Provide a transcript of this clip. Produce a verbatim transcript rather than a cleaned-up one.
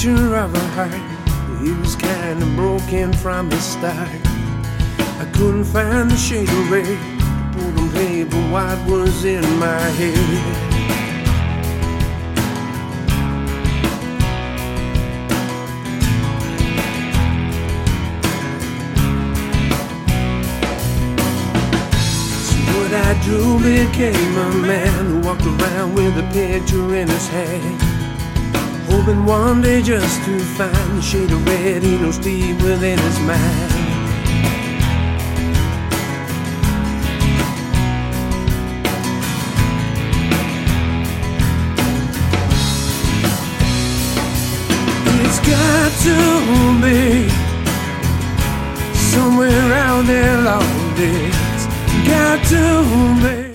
picture of a heart. He was kinda broken from the start. I couldn't find the shade of red to put on paper what was in my head. I drew became a man who walked around with a picture in his hand, hoping one day just to find the shade of red he knows deep within his mind. It's got to be somewhere out there, Lord. It's got to be.